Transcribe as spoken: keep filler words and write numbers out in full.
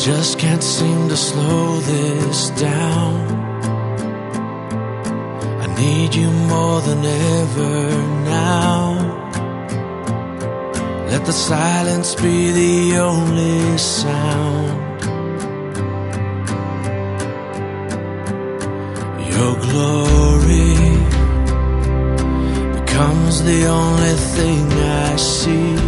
just can't seem to slow this down. I need you more than ever now. Let the silence be the only sound. Your glory becomes the only thing I see.